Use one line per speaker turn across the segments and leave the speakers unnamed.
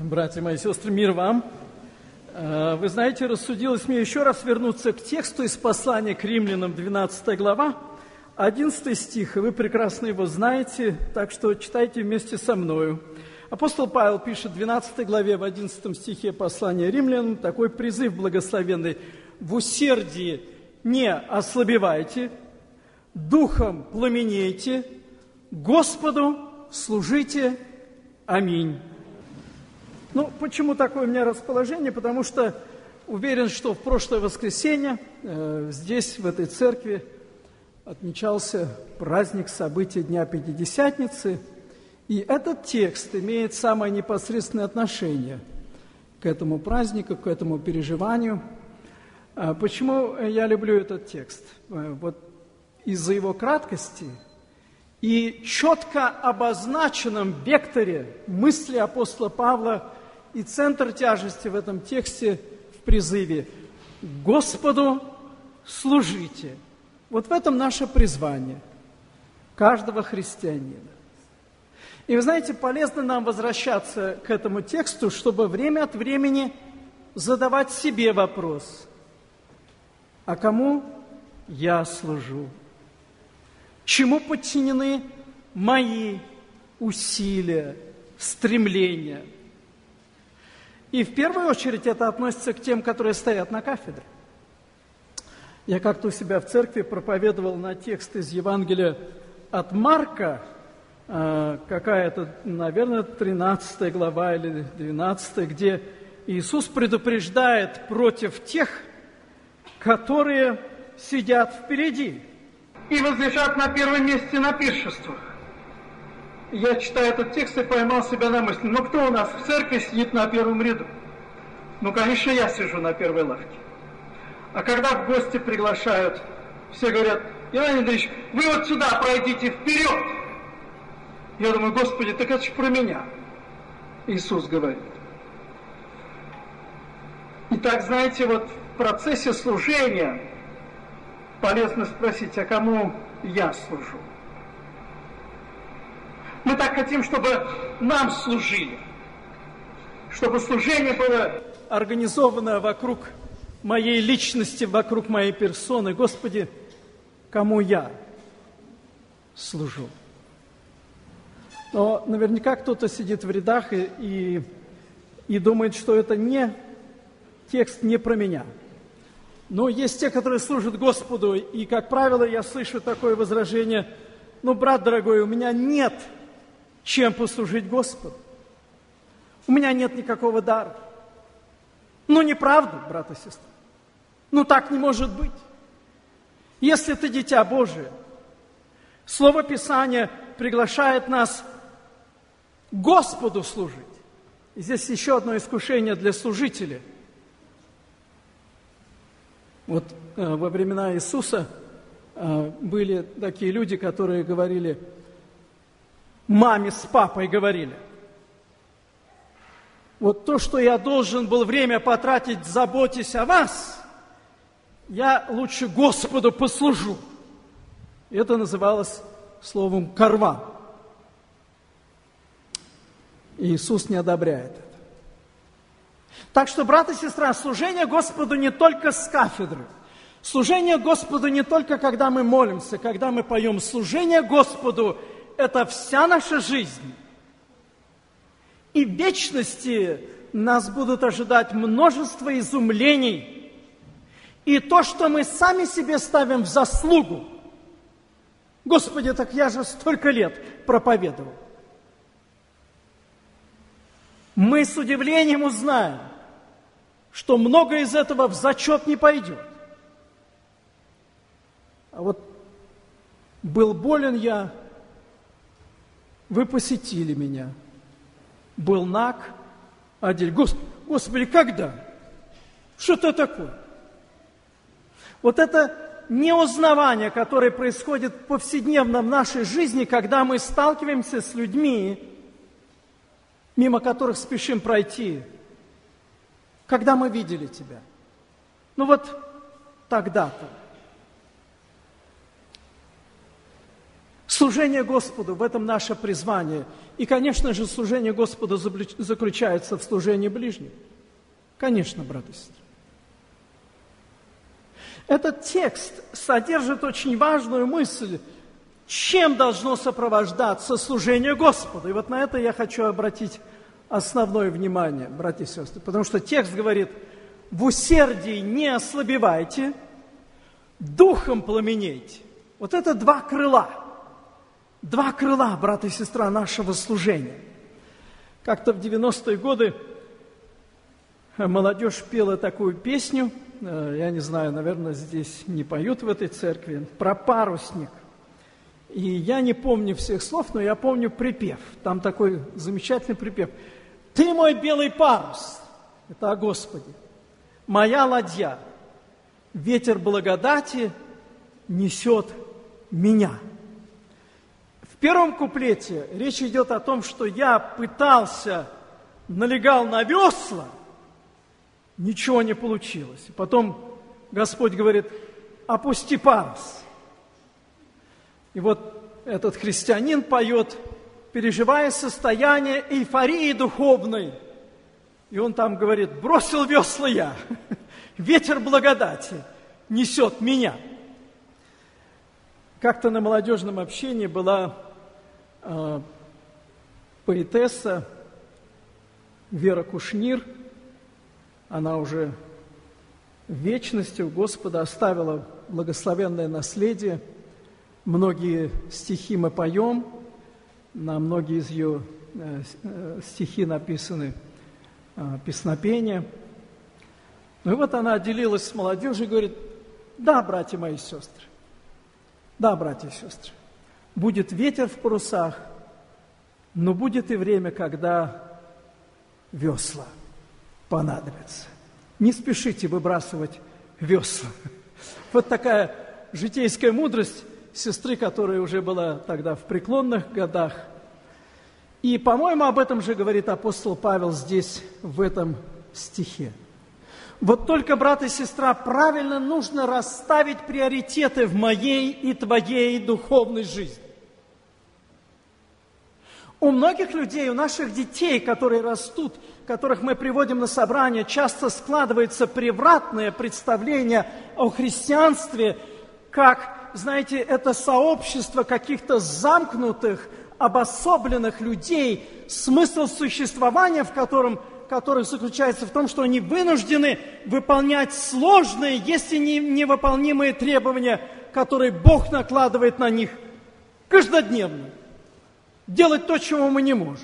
Братья мои сестры, мир вам. Вы знаете, рассудилось мне еще раз вернуться к тексту из послания к римлянам, 12 глава, 11 стих, и вы прекрасно его знаете, так что читайте вместе со мною. Апостол Павел пишет в 12 главе, в 11 стихе послания римлянам, такой призыв благословенный: «В усердии не ослабевайте, духом пламенейте, Господу служите. Аминь». Ну, почему такое у меня расположение? Потому что уверен, что в прошлое воскресенье здесь, в этой церкви, отмечался праздник, события Дня Пятидесятницы, и этот текст имеет самое непосредственное отношение к этому празднику, к этому переживанию. Почему я люблю этот текст? Вот из-за его краткости и четко обозначенном векторе мысли апостола Павла, и центр тяжести в этом тексте в призыве «Господу служите». Вот в этом наше призвание каждого христианина. И вы знаете, полезно нам возвращаться к этому тексту, чтобы время от времени задавать себе вопрос: а кому я служу? Чему подчинены мои усилия, стремления? И в первую очередь это относится к тем, которые стоят на кафедре. Я как-то у себя в церкви проповедовал на текст из Евангелия от Марка, какая-то, наверное, 13 глава или 12, где Иисус предупреждает против тех, которые сидят впереди и возлежат на первом месте на пиршествах. Я читаю этот текст и поймал себя на мысли: ну кто у нас в церкви сидит на первом ряду? Ну, конечно, я сижу на первой лавке. А когда в гости приглашают, все говорят: Иван Андреевич, вы вот сюда пройдите вперед. Я думаю: Господи, так это же про меня. Иисус говорит. Итак, знаете, вот в процессе служения полезно спросить: а кому я служу? Мы так хотим, чтобы нам служили, чтобы служение было организовано вокруг моей личности, вокруг моей персоны. Господи, кому я служу? Но наверняка кто-то сидит в рядах и думает, что это не текст не про меня. Но есть те, которые служат Господу, и, как правило, я слышу такое возражение: ну, брат дорогой, у меня нет чем послужить Господу. У меня нет никакого дара. Ну, неправда, брат и сестра. Ну, так не может быть. Если ты дитя Божие, Слово Писания приглашает нас Господу служить. И здесь еще одно искушение для служителей. Вот во времена Иисуса были такие люди, которые говорили, маме с папой говорили: вот то, что я должен был время потратить, заботясь о вас, я лучше Господу послужу. Это называлось словом «карва». Иисус не одобряет это. Так что, брат и сестра, служение Господу не только с кафедры. Служение Господу не только, когда мы молимся, когда мы поем. Служение Господу – это вся наша жизнь. И в вечности нас будут ожидать множество изумлений. И то, что мы сами себе ставим в заслугу. Господи, так я же столько лет проповедовал. Мы с удивлением узнаем, что многое из этого в зачет не пойдет. А вот был болен я, вы посетили меня. Был наг, одели. Господи, когда? Что это такое? Вот это неузнавание, которое происходит в повседневном нашей жизни, когда мы сталкиваемся с людьми, мимо которых спешим пройти. Когда мы видели тебя? Ну вот тогда-то. Служение Господу – в этом наше призвание. И, конечно же, служение Господу заключается в служении ближним. Конечно, брат и сестра. Этот текст содержит очень важную мысль, чем должно сопровождаться служение Господу. И вот на это я хочу обратить основное внимание, братья и сестры. Потому что текст говорит: в усердии не ослабевайте, духом пламенейте. Вот это два крыла, брат и сестра, нашего служения. Как-то в 90-е годы молодежь пела такую песню, я не знаю, наверное, здесь не поют в этой церкви, про парусник. И я не помню всех слов, но я помню припев. Там такой замечательный припев. «Ты мой белый парус», это о Господе, «моя ладья, ветер благодати несет меня». В первом куплете речь идет о том, что я пытался, налегал на весла, ничего не получилось. И потом Господь говорит: опусти парус. И вот этот христианин поет, переживая состояние эйфории духовной. И он там говорит: бросил весла я, ветер благодати несет меня. Как-то на молодежном общении была поэтесса Вера Кушнир. Она уже в вечности у Господа оставила благословенное наследие. Многие стихи мы поем, на многие из ее стихи написаны песнопения. Ну и вот она делилась с молодежью и говорит: да, братья мои и сестры, да, братья и сестры, будет ветер в парусах, но будет и время, когда весла понадобятся. Не спешите выбрасывать весла. Вот такая житейская мудрость сестры, которая уже была тогда в преклонных годах. И, по-моему, об этом же говорит апостол Павел здесь, в этом стихе. Вот только, брат и сестра, правильно нужно расставить приоритеты в моей и твоей духовной жизни. У многих людей, у наших детей, которые растут, которых мы приводим на собрания, часто складывается превратное представление о христианстве, как, знаете, это сообщество каких-то замкнутых, обособленных людей, смысл существования в которых заключается в том, что они вынуждены выполнять сложные, если не невыполнимые требования, которые Бог накладывает на них каждодневно. Делать то, чего мы не можем.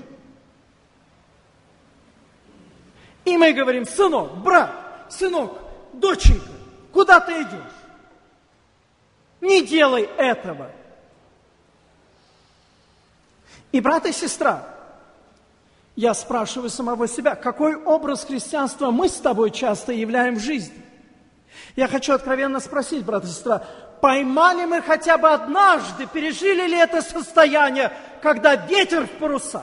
И мы говорим: сынок, брат, сынок, доченька, куда ты идешь? Не делай этого. И, брат и сестра, я спрашиваю самого себя, какой образ христианства мы с тобой часто являем в жизни? Я хочу откровенно спросить, брат и сестра, поймали мы хотя бы однажды, пережили ли это состояние, когда ветер в парусах,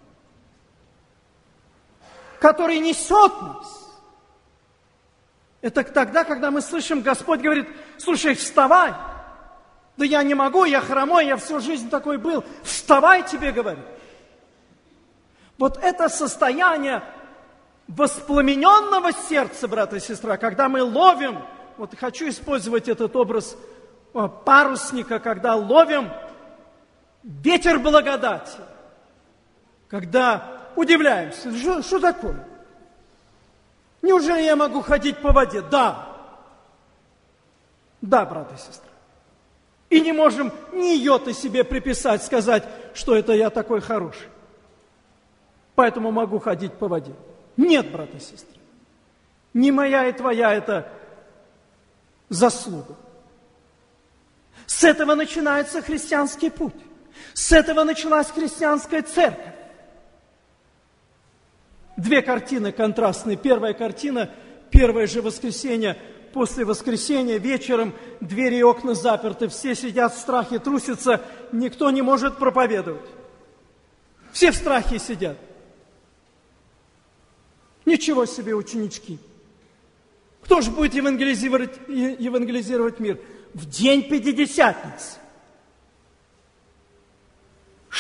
который несет нас? Это тогда, когда мы слышим, Господь говорит: слушай, вставай. Да я не могу, я хромой, я всю жизнь такой был. Вставай, тебе говорю. Вот это состояние воспламененного сердца, брат и сестра, когда мы ловим, вот хочу использовать этот образ парусника, когда ловим ветер благодати, когда удивляемся: что такое? Неужели я могу ходить по воде? Да. Да, брат и сестра. И не можем ни йоты себе приписать, сказать, что это я такой хороший, поэтому могу ходить по воде. Нет, брат и сестра. Не моя и твоя это заслуга. С этого начинается христианский путь. С этого началась христианская церковь. Две картины контрастные. Первая картина, первое же воскресенье. После воскресения вечером двери и окна заперты, все сидят в страхе, трусятся, никто не может проповедовать. Все в страхе сидят. Ничего себе ученички. Кто же будет евангелизировать мир? В день Пятидесятницы.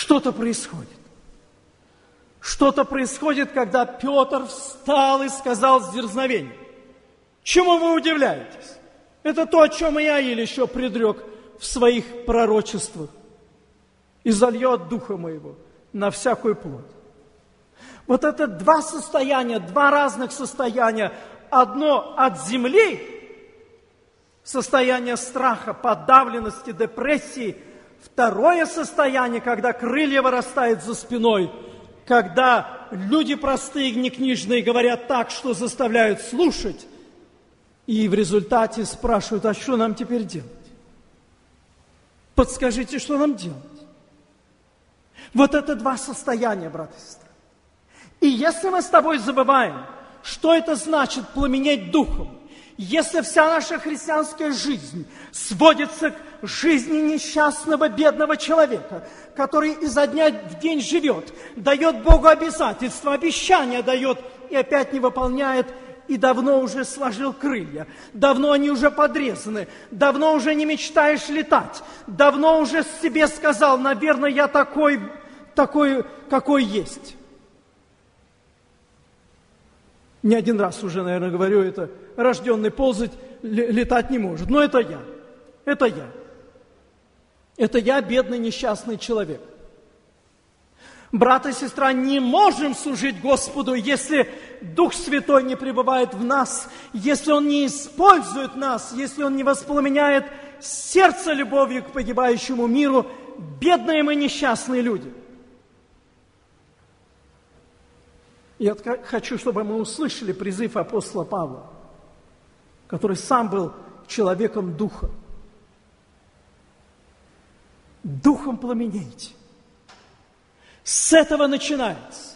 что-то происходит. Что-то происходит, когда Петр встал и сказал с дерзновением: чему вы удивляетесь? Это то, о чем и я еле еще предрек в своих пророчествах. И зальет духа моего на всякую плоть. Вот это два состояния, два разных состояния. Одно от земли, состояние страха, подавленности, депрессии. Второе состояние, когда крылья вырастают за спиной, когда люди простые, некнижные говорят так, что заставляют слушать, и в результате спрашивают: а что нам теперь делать? Подскажите, что нам делать? Вот это два состояния, брат и сестра. И если мы с тобой забываем, что это значит пламенеть духом, если вся наша христианская жизнь сводится к жизни несчастного, бедного человека, который изо дня в день живет, дает Богу обязательства, обещания дает и опять не выполняет, и давно уже сложил крылья, давно они уже подрезаны, давно уже не мечтаешь летать, давно уже себе сказал: наверное, я такой, какой есть. Не один раз уже, наверное, говорю это: рожденный ползать, летать не может. Но это я. Это я. Это я, бедный, несчастный человек. Брат и сестра, не можем служить Господу, если Дух Святой не пребывает в нас, если Он не использует нас, если Он не воспламеняет сердце любовью к погибающему миру, бедные мы несчастные люди. Я хочу, чтобы мы услышали призыв апостола Павла, который сам был человеком Духа. Духом пламенейте. С этого начинается.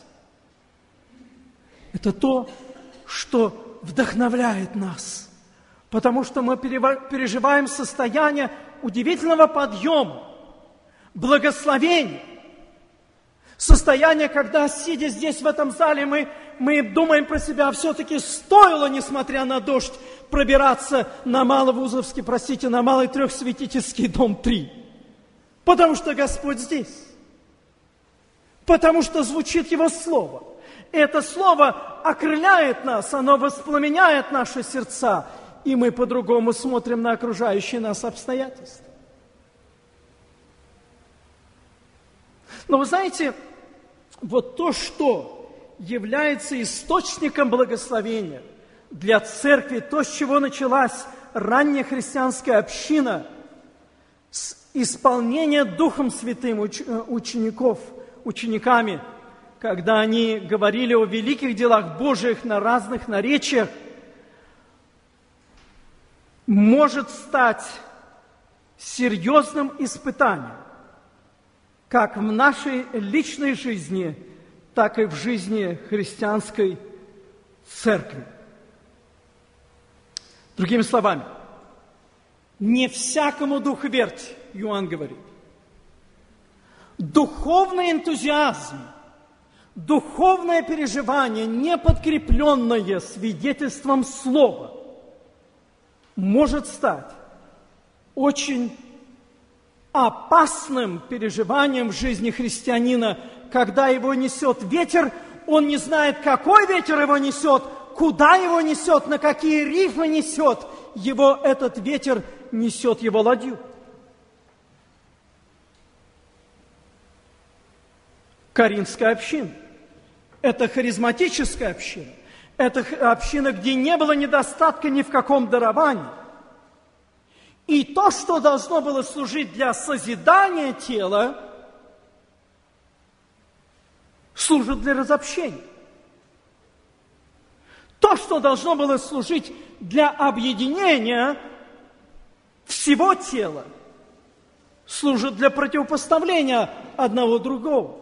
Это то, что вдохновляет нас, потому что мы переживаем состояние удивительного подъема, благословения. Состояние, когда, сидя здесь, в этом зале, мы думаем про себя: все-таки стоило, несмотря на дождь, пробираться на Маловузовский, на Малый Трехсвятительский дом 3. Потому что Господь здесь. Потому что звучит Его Слово. И это Слово окрыляет нас, оно воспламеняет наши сердца, и мы по-другому смотрим на окружающие нас обстоятельства. Но вы знаете, вот то, что является источником благословения для церкви, то, с чего началась ранняя христианская община, с исполнения Духом Святым учениками, когда они говорили о великих делах Божьих на разных наречиях, может стать серьезным испытанием, как в нашей личной жизни, так и в жизни христианской церкви. Другими словами, не всякому духу верьте, Иоанн говорит. Духовный энтузиазм, духовное переживание, не подкрепленное свидетельством слова, может стать очень опасным переживанием в жизни христианина, когда его несет ветер, он не знает, какой ветер его несет, куда его несет, на какие рифы несет его этот ветер, несет его ладью. Коринфская община – это харизматическая община, это община, где не было недостатка ни в каком даровании. И то, что должно было служить для созидания тела, служит для разобщения. То, что должно было служить для объединения всего тела, служит для противопоставления одного другого.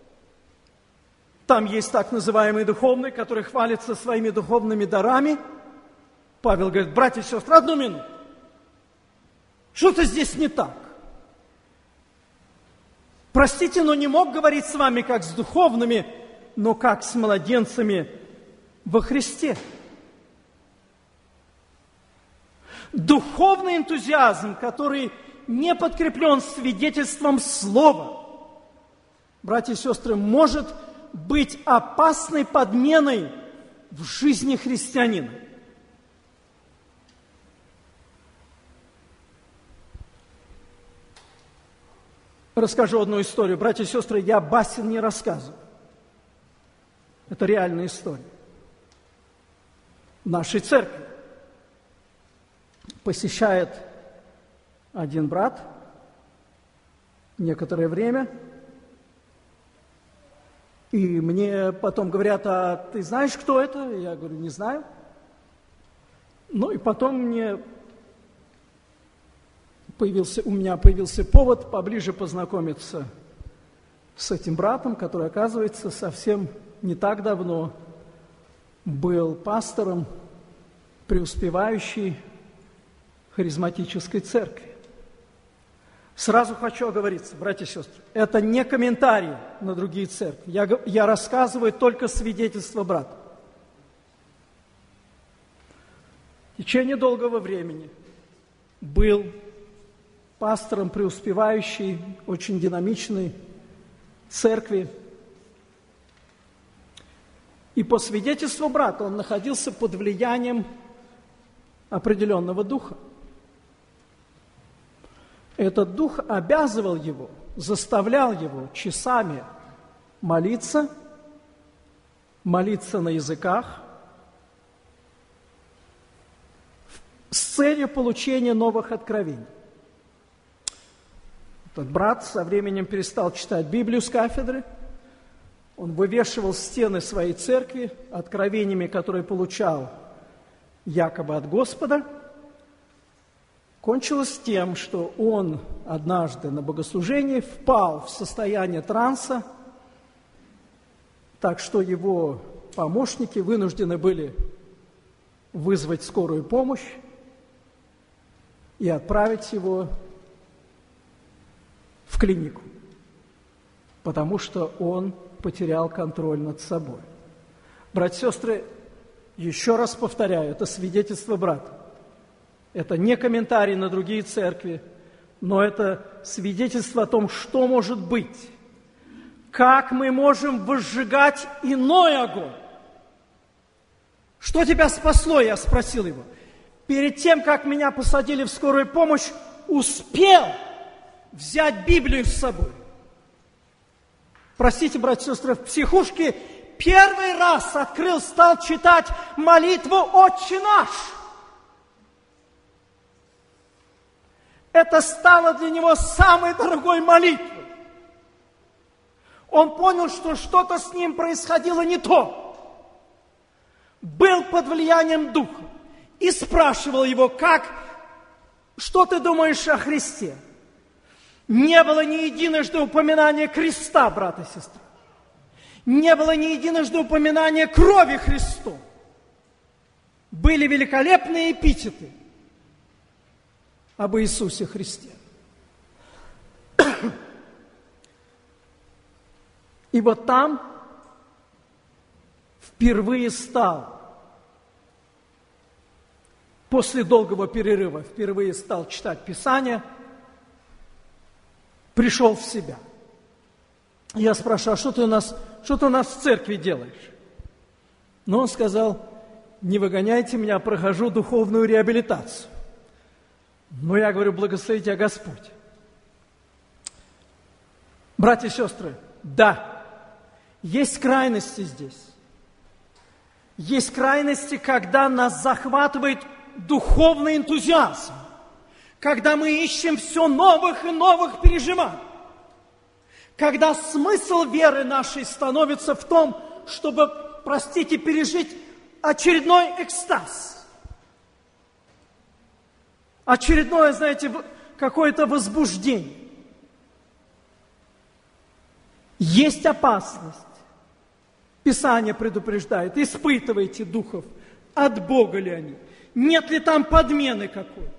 Там есть так называемый духовный, который хвалится своими духовными дарами. Павел говорит: братья и сестры, одну минуту. Что-то здесь не так. Простите, но не мог говорить с вами как с духовными, но как с младенцами во Христе. Духовный энтузиазм, который не подкреплен свидетельством слова, братья и сестры, может быть опасной подменой в жизни христианина. Расскажу одну историю. Братья и сестры, я басен не рассказываю. Это реальная история. В нашей церкви посещает один брат некоторое время, и мне потом говорят: а ты знаешь, кто это? Я говорю: не знаю. Ну и потом у меня появился повод поближе познакомиться с этим братом, который, оказывается, совсем не так давно был пастором преуспевающей харизматической церкви. Сразу хочу оговориться, братья и сестры, это не комментарий на другие церкви. Я рассказываю только свидетельство брата. В течение долгого времени был пастором преуспевающей, очень динамичной церкви. И по свидетельству брата он находился под влиянием определенного духа. Этот дух обязывал его, заставлял его часами молиться на языках с целью получения новых откровений. Этот брат со временем перестал читать Библию с кафедры. Он вывешивал стены своей церкви откровениями, которые получал якобы от Господа. Кончилось тем, что он однажды на богослужении впал в состояние транса, так что его помощники вынуждены были вызвать скорую помощь и отправить его в клинику, потому что он потерял контроль над собой. Братья и сестры, еще раз повторяю, это свидетельство брата. Это не комментарий на другие церкви, но это свидетельство о том, что может быть. Как мы можем возжигать иной огонь? Что тебя спасло, я спросил его. Перед тем, как меня посадили в скорую помощь, успел взять Библию с собой. Простите, братья и сестры, в психушке первый раз стал читать молитву «Отче наш». Это стало для него самой дорогой молитвой. Он понял, что что-то с ним происходило не то. Был под влиянием Духа и спрашивал его: что ты думаешь о Христе? Не было ни единожды упоминания креста, брат и сестра. Не было ни единожды упоминания крови Христу. Были великолепные эпитеты об Иисусе Христе. И вот там впервые после долгого перерыва, впервые стал читать Писание, пришел в себя. Я спрашиваю: а что ты у нас в церкви делаешь? Но он сказал: не выгоняйте меня, прохожу духовную реабилитацию. Но я говорю: благослови тебя Господь. Братья и сестры, да, есть крайности здесь. Есть крайности, когда нас захватывает духовный энтузиазм, когда мы ищем все новых и новых переживаний, когда смысл веры нашей становится в том, чтобы, пережить очередной экстаз, очередное, какое-то возбуждение. Есть опасность. Писание предупреждает: испытывайте духов, от Бога ли они, нет ли там подмены какой.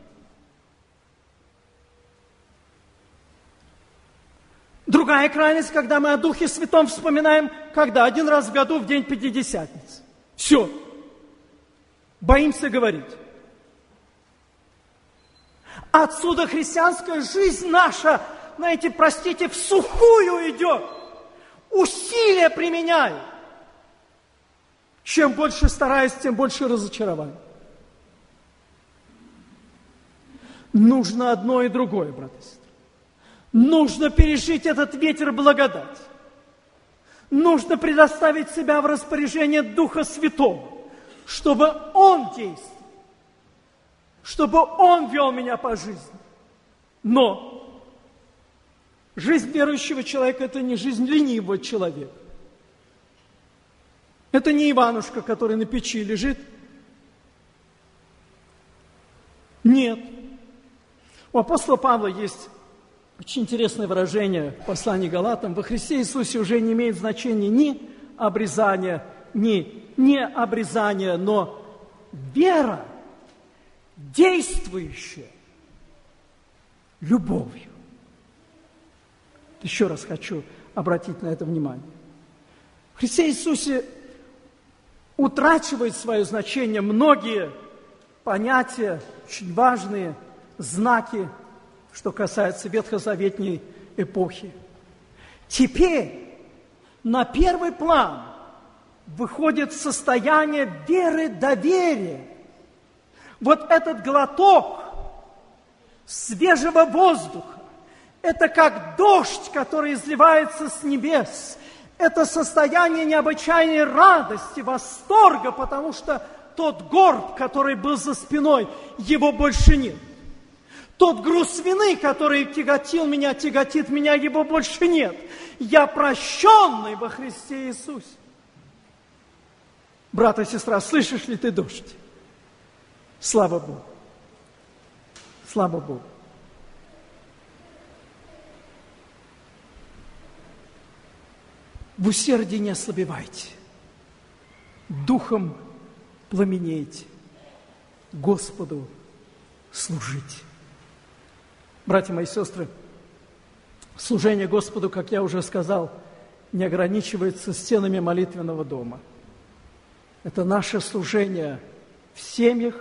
Другая крайность, когда мы о Духе Святом вспоминаем, один раз в году, в день Пятидесятницы. Все. Боимся говорить. Отсюда христианская жизнь наша, в сухую идет. усилия применяю. Чем больше стараюсь, тем больше разочарования. Нужно одно и другое, брат и сестра. Нужно пережить этот ветер благодати. Нужно предоставить себя в распоряжение Духа Святого, чтобы Он действовал, чтобы Он вел меня по жизни. Но жизнь верующего человека – это не жизнь ленивого человека. Это не Иванушка, который на печи лежит. Нет. У апостола Павла есть очень интересное выражение в послании Галатам. Во Христе Иисусе уже не имеет значения ни обрезание, не обрезание, но вера, действующая любовью. Еще раз хочу обратить на это внимание. В Христе Иисусе утрачивают свое значение многие понятия, очень важные знаки, что касается ветхозаветней эпохи. Теперь на первый план выходит состояние веры, доверия. Вот этот глоток свежего воздуха, это как дождь, который изливается с небес. Это состояние необычайной радости, восторга, потому что тот горб, который был за спиной, его больше нет. Тот груз вины, который тяготил меня, тяготит меня, его больше нет. Я прощенный во Христе Иисусе. Брат и сестра, слышишь ли ты дождь? Слава Богу. Слава Богу. В усердии не ослабевайте, духом пламенейте, Господу служите. Братья мои сестры, служение Господу, как я уже сказал, не ограничивается стенами молитвенного дома. Это наше служение в семьях,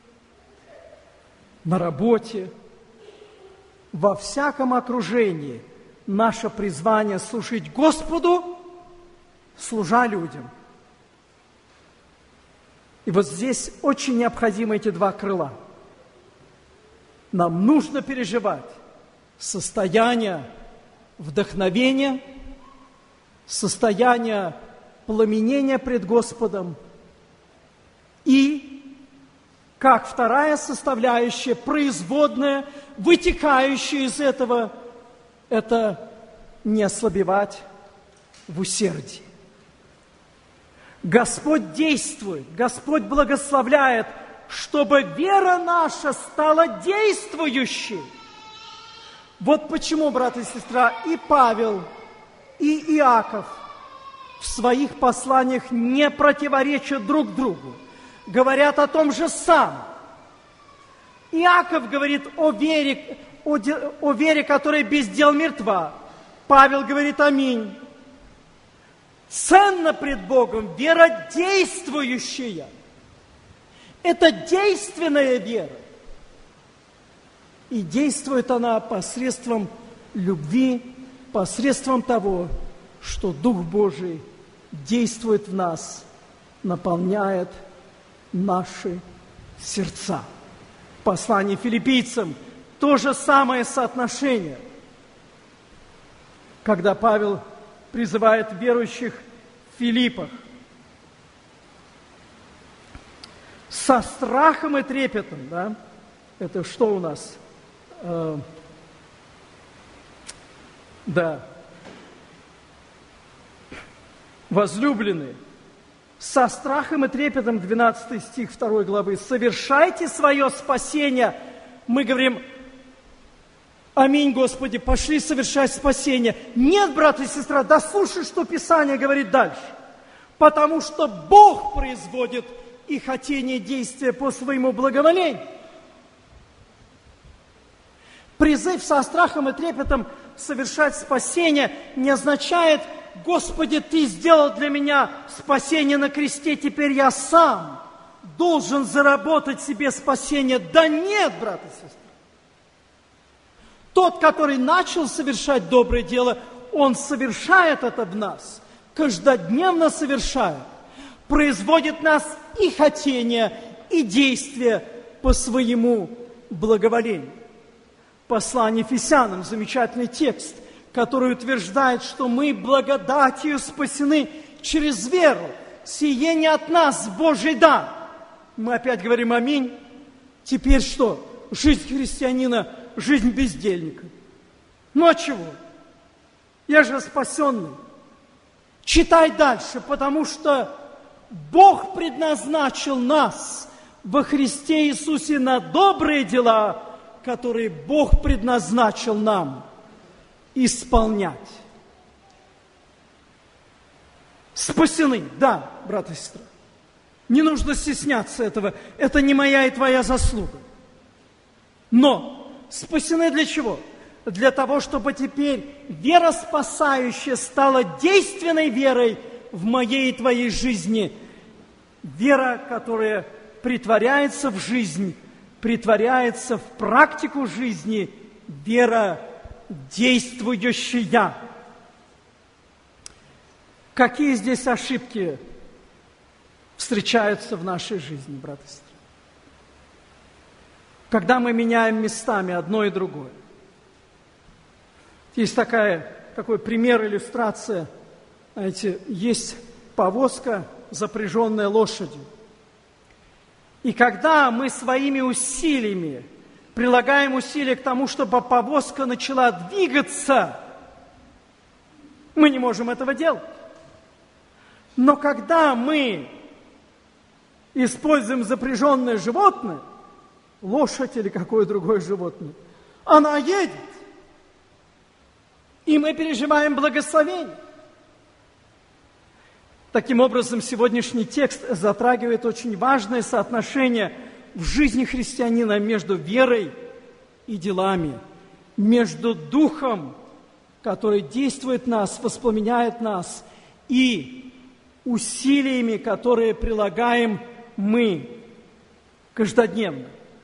на работе, во всяком окружении. Наше призвание служить Господу, служа людям. И вот здесь очень необходимы эти два крыла. Нам нужно переживать состояние вдохновения, состояние пламенения пред Господом и, как вторая составляющая, производная, вытекающая из этого, это не ослабевать в усердии. Господь действует, Господь благословляет, чтобы вера наша стала действующей. Вот почему, брат и сестра, и Павел, и Иаков в своих посланиях не противоречат друг другу, говорят о том же самом. Иаков говорит о вере, которая без дел мертва. Павел говорит аминь. Ценна пред Богом вера действующая. Это действенная вера. И действует она посредством любви, посредством того, что Дух Божий действует в нас, наполняет наши сердца. В послании филиппийцам то же самое соотношение. Когда Павел призывает верующих в Филиппах со страхом и трепетом, да? Это что у нас? Да. Возлюбленные, со страхом и трепетом, 12 стих 2 главы, совершайте свое спасение. Мы говорим, аминь, Господи, пошли совершать спасение. Нет, брат и сестра, да слушай, что Писание говорит дальше. Потому что Бог производит и хотение действия по своему благоволению. Призыв со страхом и трепетом совершать спасение не означает, Господи, Ты сделал для меня спасение на кресте, теперь я сам должен заработать себе спасение. Да нет, брат и сестра. Тот, который начал совершать доброе дело, Он совершает это в нас, каждодневно совершает, производит в нас и хотение, и действия по своему благоволению. Послание Ефесянам, замечательный текст, который утверждает, что мы благодатью спасены через веру. Сие не от нас, Божий дар. Мы опять говорим аминь. Теперь что? Жизнь христианина, жизнь бездельника. Ну а чего? Я же спасенный. Читай дальше, потому что Бог предназначил нас во Христе Иисусе на добрые дела, которые Бог предназначил нам исполнять. Спасены, да, брат и сестра. Не нужно стесняться этого. Это не моя и твоя заслуга. Но спасены для чего? Для того, чтобы теперь вера спасающая стала действенной верой в моей и твоей жизни. Вера, которая притворяется в жизнь, притворяется в практику жизни. Вера действующая. Какие здесь ошибки встречаются в нашей жизни, брат и сестра? Когда мы меняем местами одно и другое. Есть такой пример, иллюстрация. Знаете, есть повозка, запряженная лошадью. И когда мы своими усилиями прилагаем усилия к тому, чтобы повозка начала двигаться, мы не можем этого делать. Но когда мы используем запряженное животное, лошадь или какое другое животное, она едет. И мы переживаем благословение. Таким образом, сегодняшний текст затрагивает очень важное соотношение в жизни христианина между верой и делами, между духом, который действует в нас, воспламеняет нас, и усилиями, которые прилагаем мы каждодневно.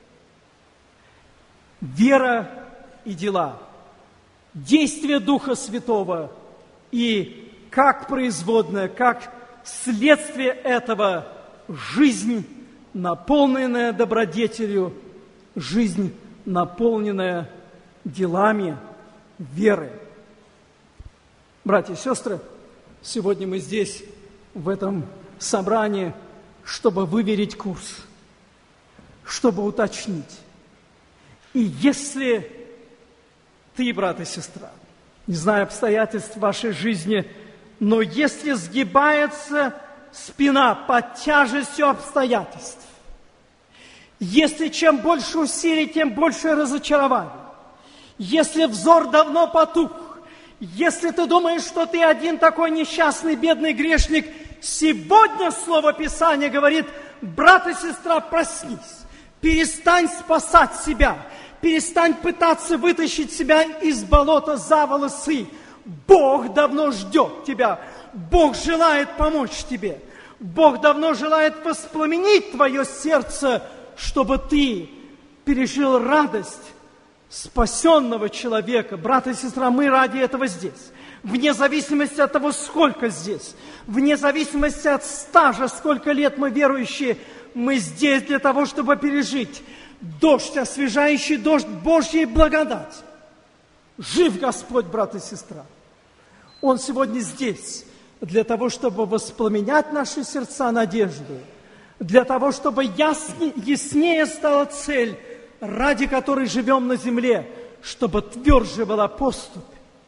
Вера и дела, действие Духа Святого и как производное, как следствие этого жизнь, наполненная добродетелью, жизнь, наполненная делами веры. Братья и сестры, сегодня мы здесь, в этом собрании, чтобы выверить курс, чтобы уточнить. И если ты, брат и сестра, не знаю обстоятельств вашей жизни, но если сгибается спина под тяжестью обстоятельств, если чем больше усилий, тем больше разочарование, если взор давно потух, если ты думаешь, что ты один такой несчастный, бедный грешник, сегодня Слово Писания говорит: брат и сестра, проснись, перестань спасать себя, перестань пытаться вытащить себя из болота за волосы. Бог давно ждет тебя, Бог желает помочь тебе, Бог давно желает воспламенить твое сердце, чтобы ты пережил радость спасенного человека. Брат и сестра, мы ради этого здесь. Вне зависимости от того, сколько здесь, вне зависимости от стажа, сколько лет мы верующие, мы здесь для того, чтобы пережить дождь, освежающий дождь Божьей благодати. Жив Господь, брат и сестра. Он сегодня здесь для того, чтобы воспламенять наши сердца надеждой, для того, чтобы яснее стала цель, ради которой живем на земле, чтобы тверже была поступь.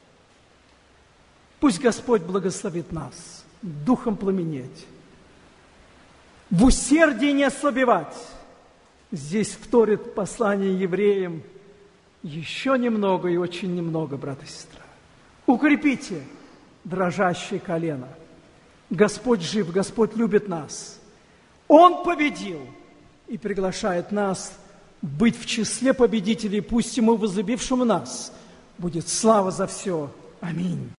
Пусть Господь благословит нас духом пламенеть, в усердии не ослабевать. Здесь вторит послание евреям: еще немного и очень немного, брат и сестра. Укрепите дрожащее колено. Господь жив, Господь любит нас. Он победил и приглашает нас быть в числе победителей. Пусть Ему, возлюбившему нас, будет слава за все. Аминь.